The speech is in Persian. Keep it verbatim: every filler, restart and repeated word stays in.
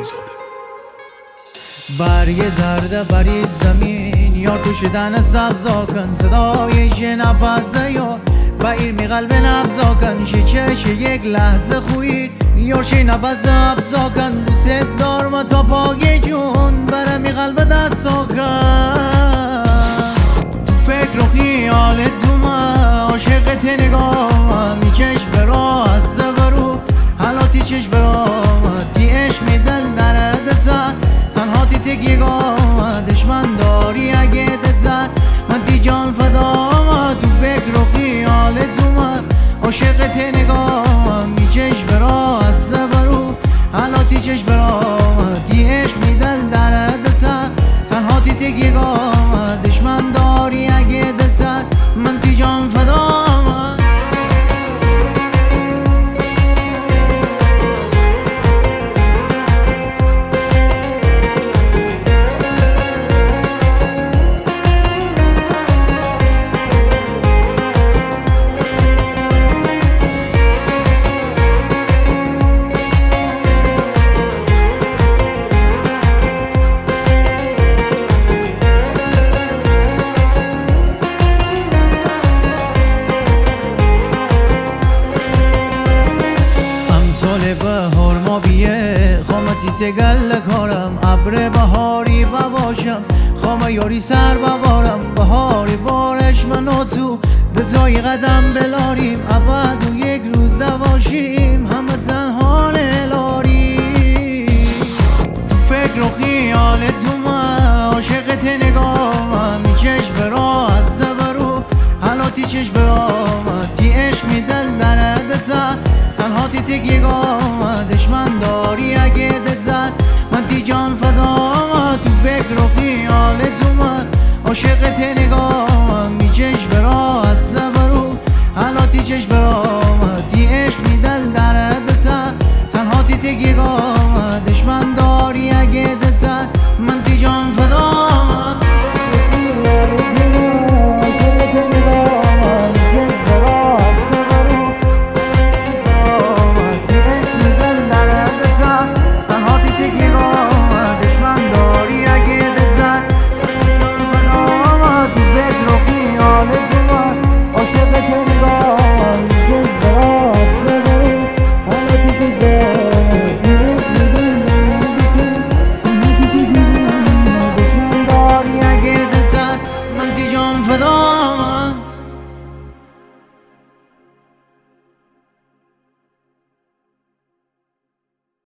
زاده. برگ زرد بریز زمین یار تو شدن سبزا کن، صدای شه نفس یار بیر می قلب نبزا کن، شه چش یک لحظه خوید یار شه نفس ابزا کن، دوست دار ما تا پاگ جون بره می قلب دستا کن. تو فکر و خیال تو من عاشقت نگاه می چشم برا از زبرو حالاتی چشم برا تی عشق می دل دردتا تنها تی تگیگا دشمن داری اگه دزد من تی جان فدا تو فکر و خیال تو من عاشقت نگاه می چشم برا از زبرو حالاتی چشم برا تی عشق می دل دردتا تنها تی تگیگا دشمن داری اگه دزد من تی جان فدا. بهار ما بیه خامتی سگل کارم ابر بهاری بباشم خام یاری سر ببارم بهاری بارش من و تو دزای قدم بلاریم ابد و یک روز دواشیم همه تنها نلاری. تو فکر و خیال تو من عاشقت نگاه می چشم برا از زبرو حالاتی چشم برا تی عشق می دل دردتا تنها تی تگیگا دشمن داری اگه دزد من تی جان فدا تو فکر و خیال تو من عاشقت نگاه